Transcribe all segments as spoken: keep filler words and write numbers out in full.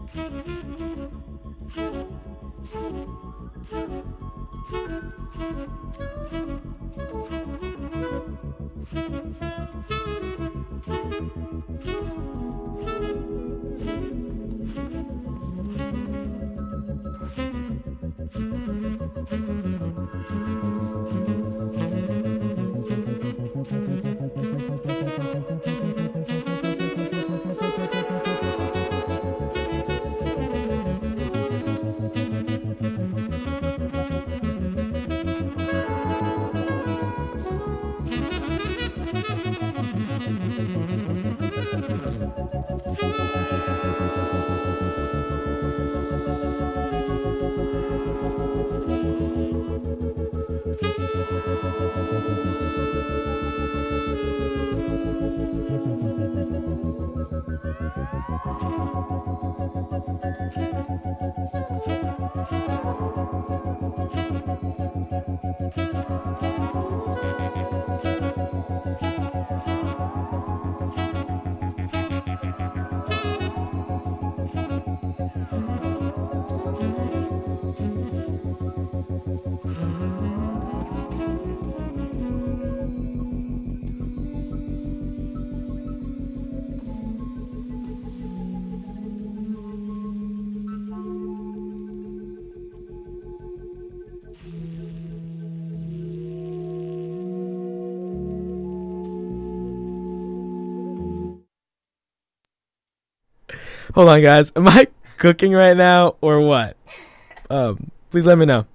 Hold on, guys. Am I cooking right now or what? Um, please let me know.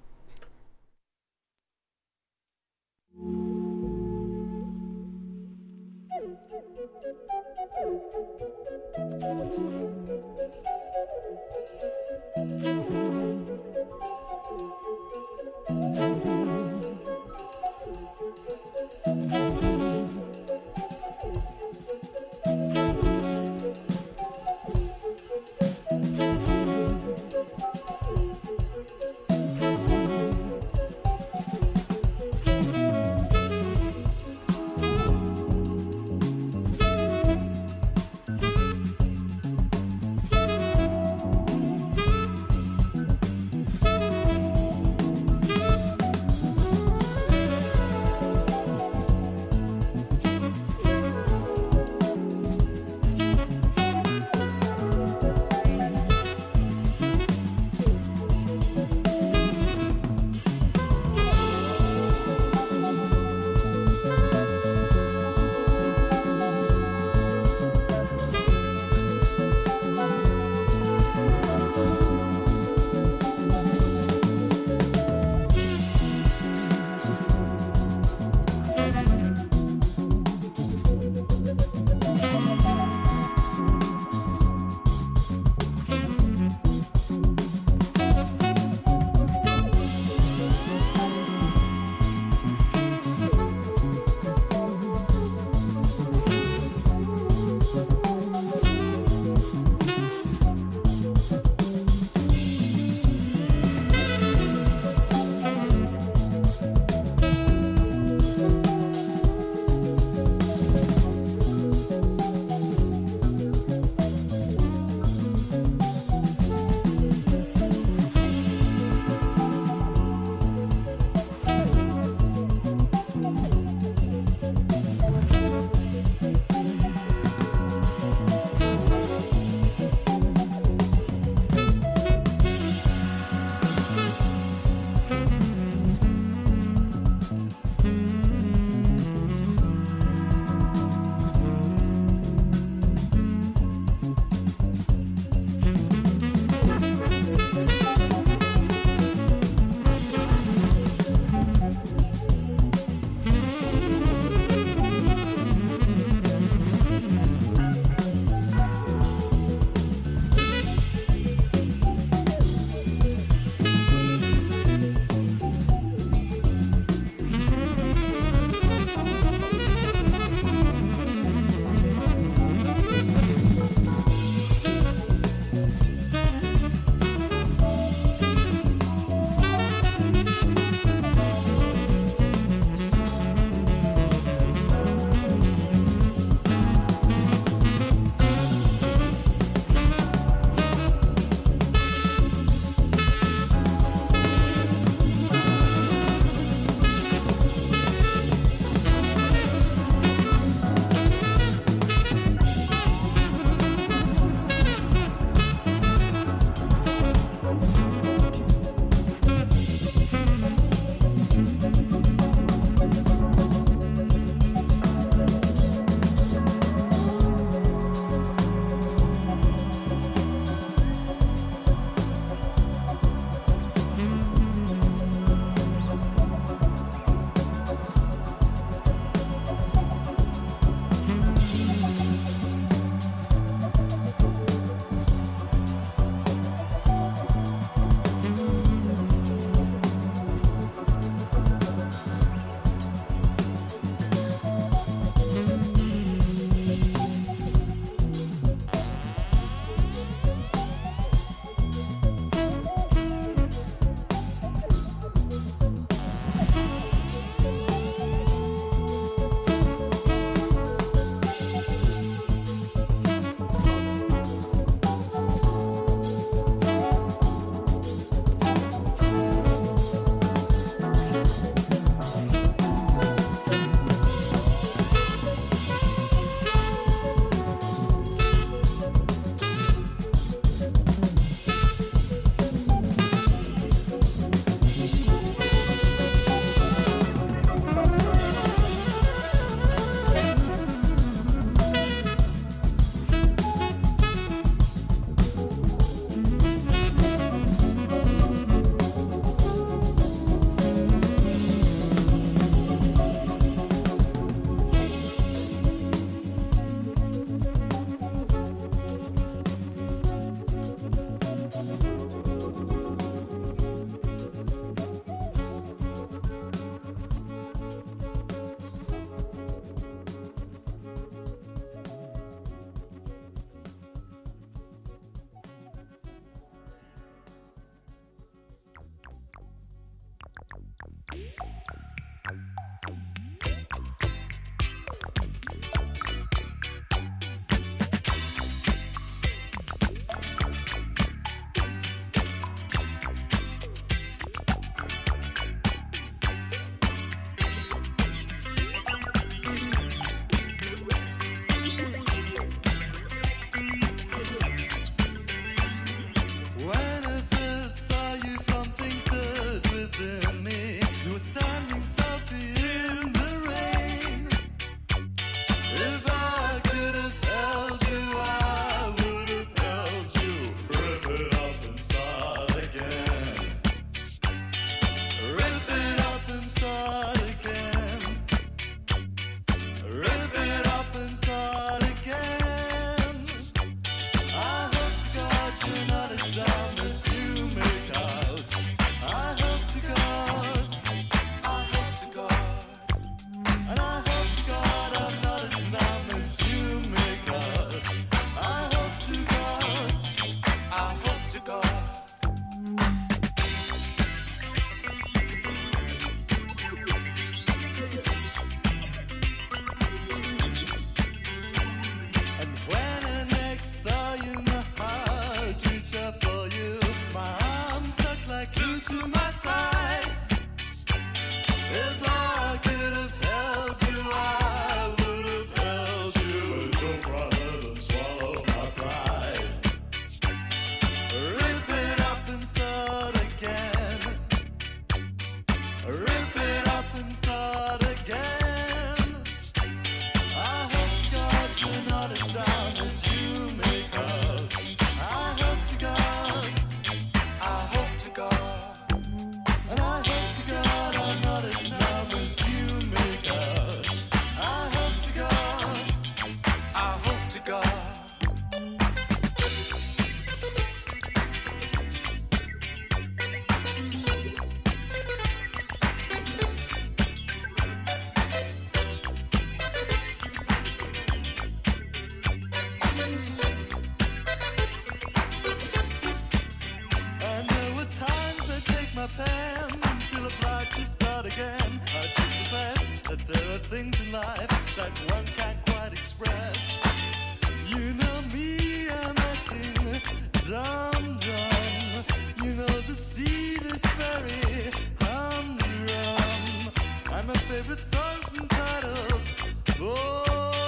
that one can't quite express. You know me, I'm acting dumb, dumb. You know the sea that's very humdrum. And my favorite song's entitled Boredom.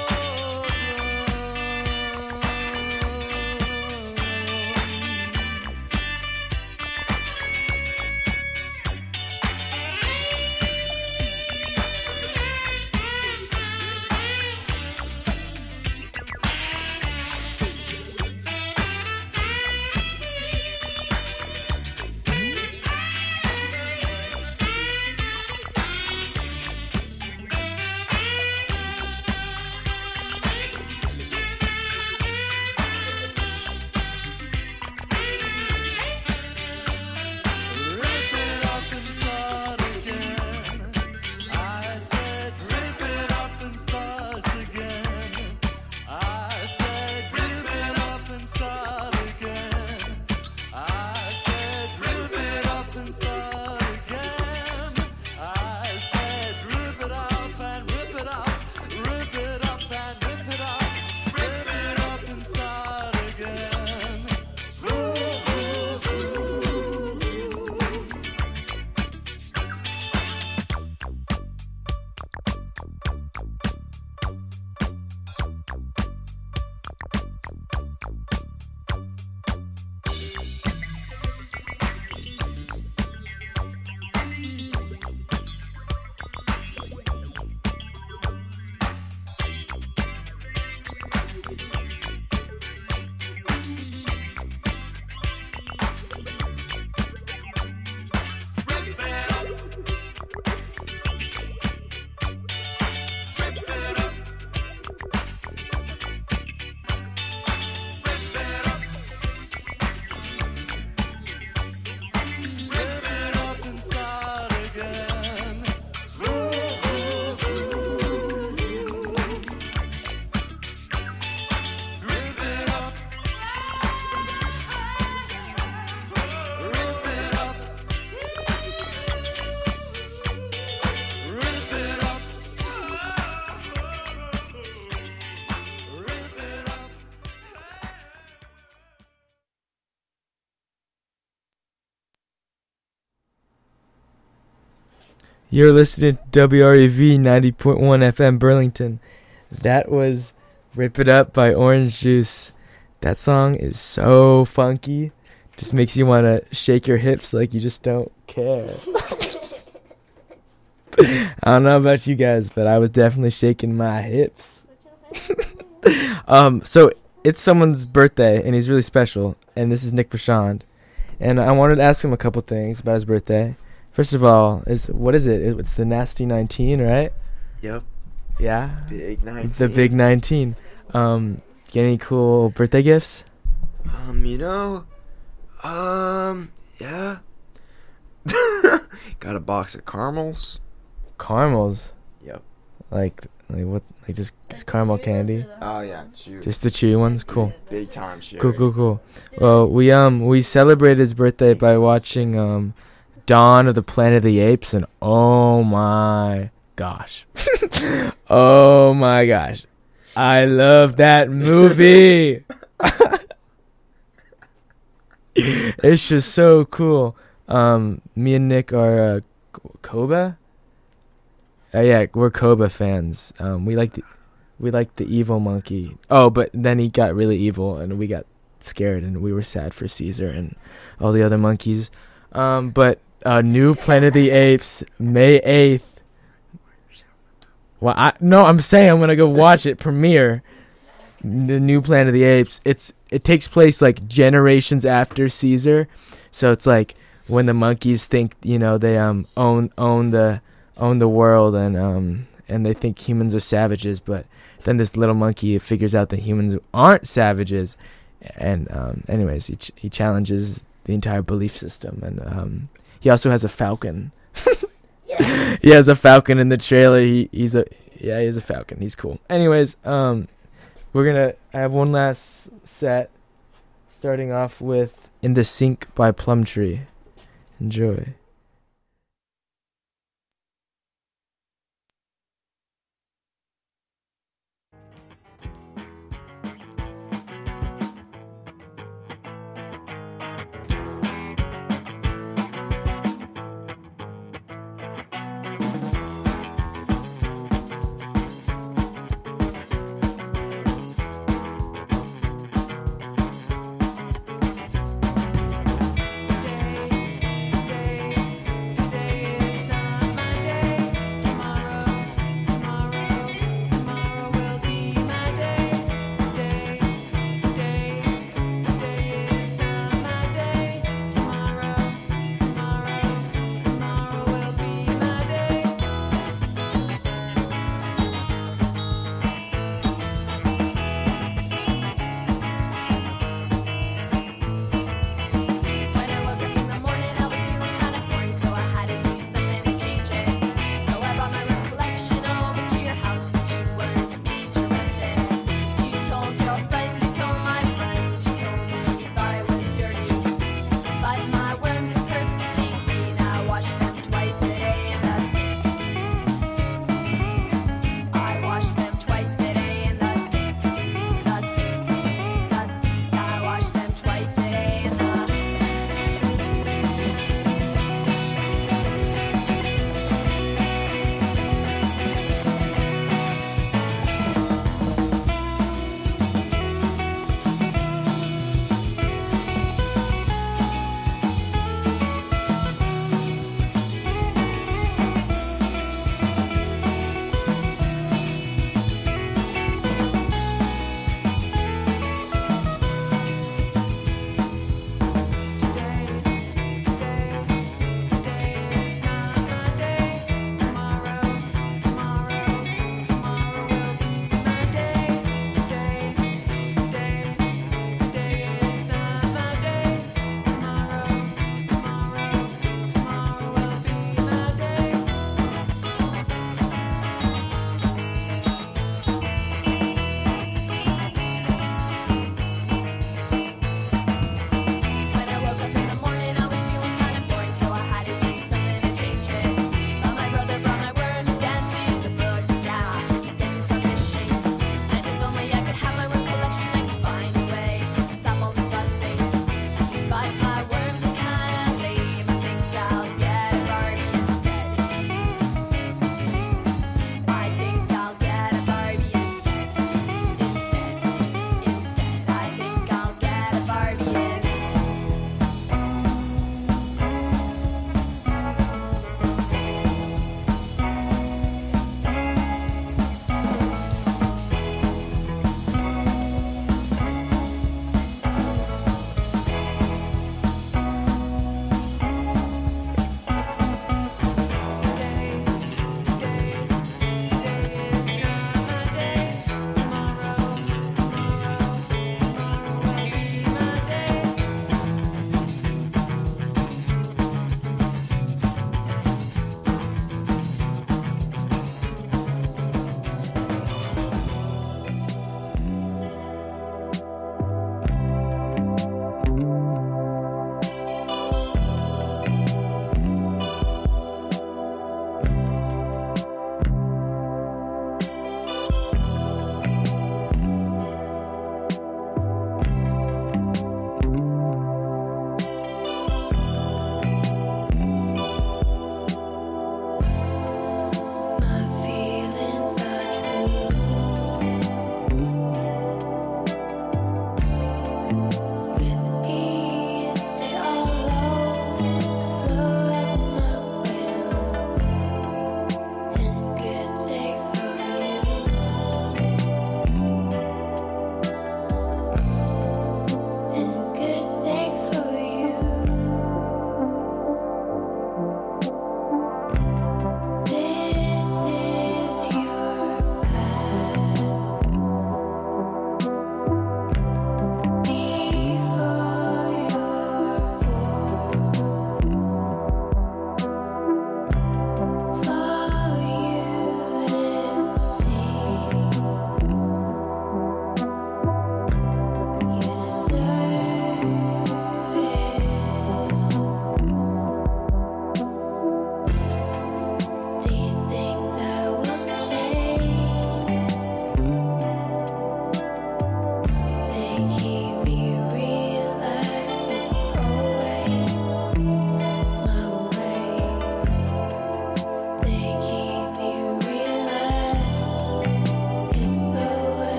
You're listening to W R E V ninety point one F M Burlington. That was Rip It Up by Orange Juice. That song is so funky. Just makes you want to shake your hips like you just don't care. I don't know about you guys, but I was definitely shaking my hips. um, so it's someone's birthday, and he's really special. And this is Nick Prashant. And I wanted to ask him a couple things about his birthday. First of all, is what is it? It's the Nasty nineteen, right? Yep. Yeah? Big nineteen. The Big nineteen. Um, get any cool birthday gifts? Um, you know, um, yeah. Got a box of caramels. Caramels? Yep. Like, like what? Like just, just caramel candy? Oh, yeah, chew. Just the chewy ones? Cool. Big time shit. Cool, cool, cool. Well, we um we celebrated his birthday by watching um Dawn of the Planet of the Apes, and oh my gosh. Oh my gosh. I love that movie. It's just so cool. Um, me and Nick are uh, Koba. Uh, yeah, we're Koba fans. Um, we like the we like the evil monkey. Oh, but then he got really evil, and we got scared, and we were sad for Caesar and all the other monkeys. Um, but uh, new Planet of the Apes, May eighth. Well, I no, I'm saying I'm gonna go watch it premiere. The new Planet of the Apes. It's it takes place like generations after Caesar, so it's like when the monkeys think you know they um own own the own the world and um and they think humans are savages, but then this little monkey figures out that humans aren't savages, and um anyways he ch- he challenges the entire belief system, and um he also has a falcon. Yes. He has a falcon in the trailer. He he's a yeah he has a falcon. He's cool. Anyways, um. We're gonna I have one last set, starting off with In the Sink by Plumtree. Enjoy.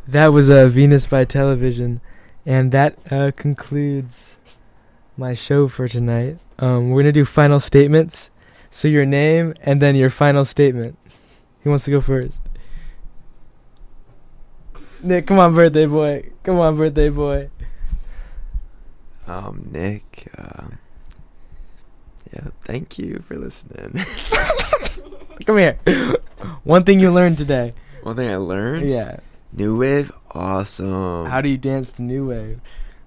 That was uh, Venus by Television, and that uh, concludes my show for tonight. Um, we're gonna do final statements. So your name and then your final statement. Who wants to go first? Nick, come on, birthday boy. Come on, birthday boy. Um, Nick, um, yeah, thank you for listening. Come here. One thing you learned today. One thing I learned? Yeah. New Wave, awesome. How do you dance the new wave?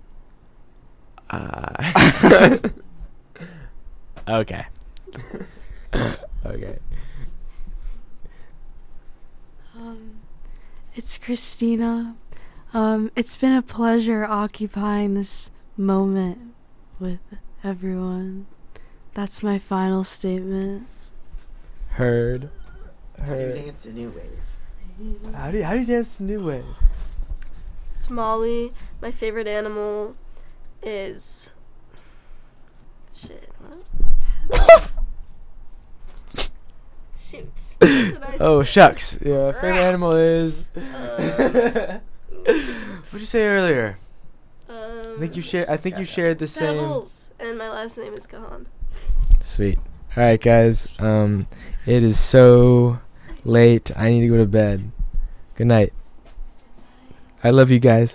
Uh, Okay. Okay. Um, it's Christina. Um, it's been a pleasure occupying this moment with everyone. That's my final statement. Heard. How do you Heard. dance the New Wave? How do you, how do you dance the new wave? It's Molly. My favorite animal is shit. What? Shoot. What did I Oh, say? shucks. Yeah, favorite Rats. animal is. Uh, What'd you say earlier? Um, I think you share. I think you shared the same. Pebbles, and my last name is Kahan. Sweet. All right, guys. Um, it is so late. I need to go to bed. Good night. I love you guys.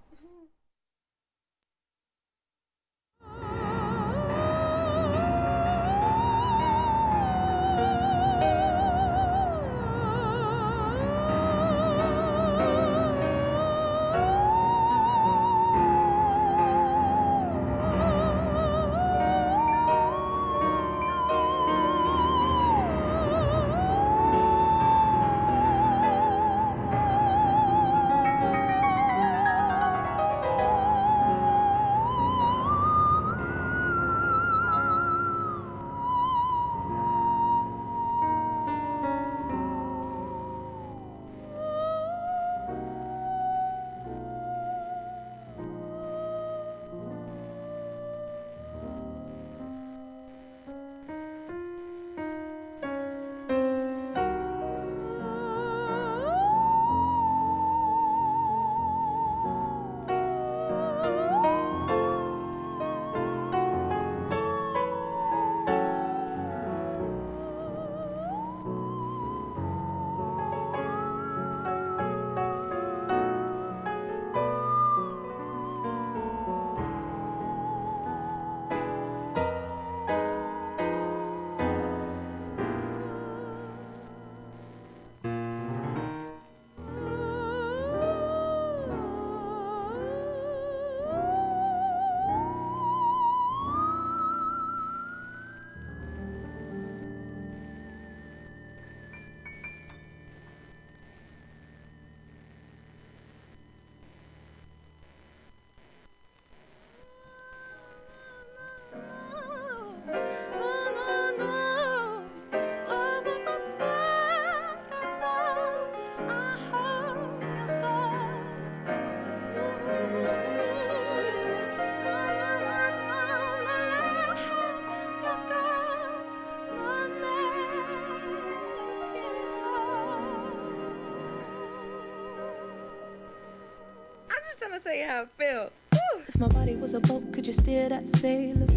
Trying to tell you how I feel. If my body was a boat, could you steer that sailor?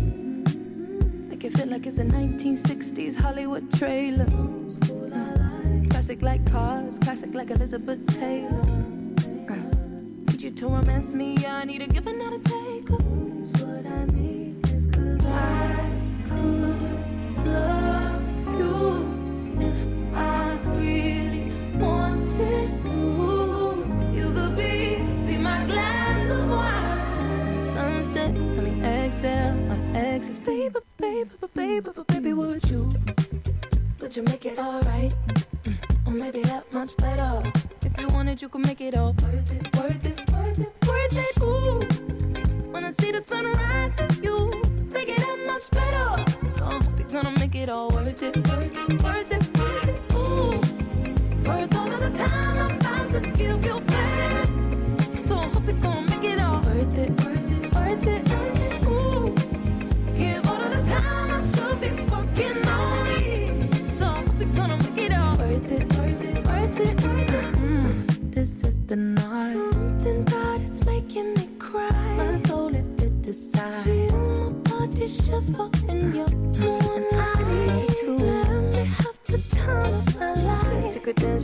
Make it feel like it's a nineteen sixties Hollywood trailer. Classic like cars, classic like Elizabeth Taylor. Uh, need you to romance me, I need a give and not a take. What I need is cause I could love you if I really wanted to. You could be, be my glass of wine. Sunset, I mean exhale, my exes. Baby, baby, baby, baby, would you? Would you make it alright? Mm, or maybe that much better. If you wanted, you could make it all worth it, worth it, worth it, worth it. Ooh, wanna see the sunrise with you, make it that much better. So I hope you're gonna make it all worth it, worth it, worth it, worth it. Ooh, worth all of the time I'm about to give you, baby. So I hope you're gonna make it all worth it, worth it, worth it, worth it. Ooh, give all of the time I should be working on it. So I hope you're gonna make it all worth it, worth it, worth it, worth it. Mm, this is the night.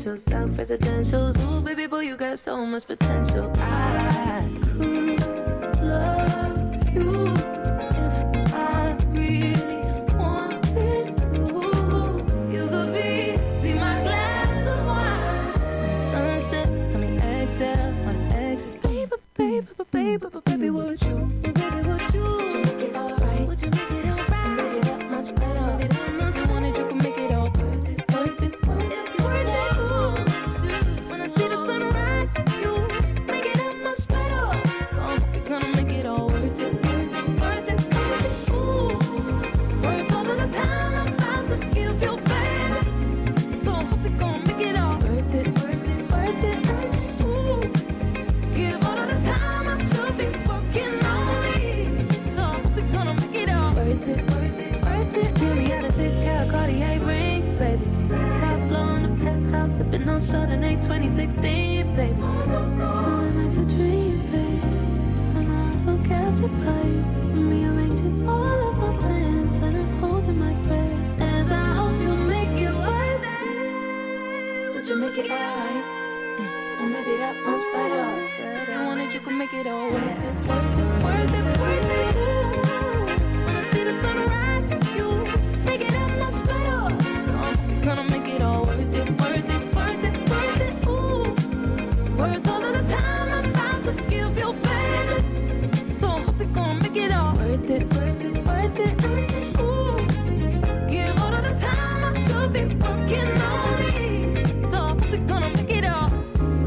essentials, self-residentials. Ooh, baby boy, you got so much potential. I could love you if I really wanted to. You could be, be my glass of wine. Sunset, I mean exhale on exes. Baby, baby, baby, baby, baby, would you? Baby, would you? Would you make it alright? Would you make it alright? Make it that much better. Make it that much. You wanted, you can make it all worth it, worth it, worth it, worth it. Ooh, when I see the sunrise, you make it that much better. So I hope you're gonna make it all worth it, worth it, worth it, worth it. Ooh, worth all of the time I'm about to give you, baby. So I hope you're gonna make it all worth it, worth it, worth it, worth it. Ooh, give all of the time I should be working on me. So I hope you're gonna make it all worth it, worth it, worth it. Give me out of six carat Cartier rings, baby. Top floor in the penthouse, sipping on Chardonnay twenty sixteen, baby. Something like a dream, baby. Somehow I'm so captured by you. I'm rearranging all of my plans, and I'm holding my breath as I hope you make it worth it. Would you make it alright? Or maybe that much better. If you wanted, you could make it all worth it, worth it, worth it, worth it. Ooh, when I see the sunrise, you make it that much better. So I hope you're gonna make it all worth it, worth it, worth it, worth it. Ooh, worth all of the time I'm about to give you, baby. So I hope you're gonna make it all worth it, worth it, worth it, worth it. Ooh, give all of the time I should be working on me. So I hope you're gonna make it all.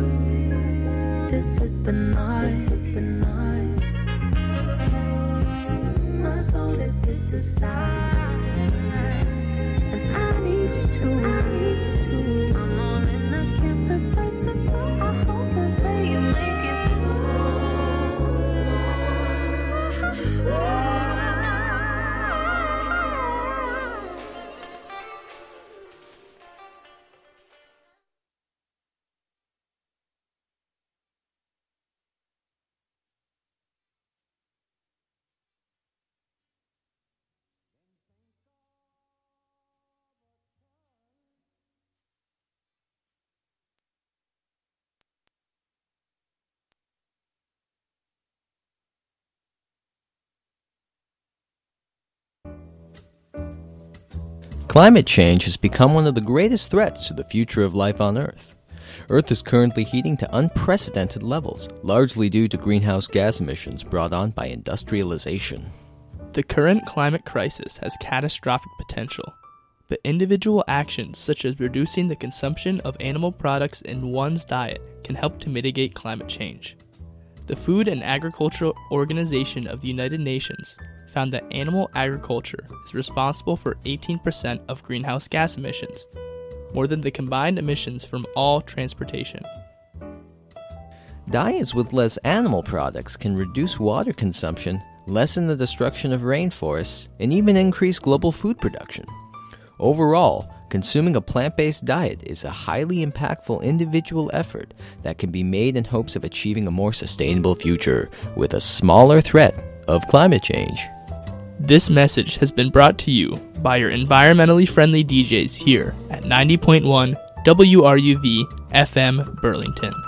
This is the night, this is the night. My soul it did decide, and I need you to, I need you to. I'm all in, I can't reverse it, so I hope and pray you make it. Climate change has become one of the greatest threats to the future of life on Earth. Earth is currently heating to unprecedented levels, largely due to greenhouse gas emissions brought on by industrialization. The current climate crisis has catastrophic potential, but individual actions such as reducing the consumption of animal products in one's diet can help to mitigate climate change. The Food and Agriculture Organization of the United Nations found that animal agriculture is responsible for eighteen percent of greenhouse gas emissions, more than the combined emissions from all transportation. Diets with less animal products can reduce water consumption, lessen the destruction of rainforests, and even increase global food production. Overall, consuming a plant-based diet is a highly impactful individual effort that can be made in hopes of achieving a more sustainable future with a smaller threat of climate change. This message has been brought to you by your environmentally friendly D Js here at ninety point one W R U V F M Burlington.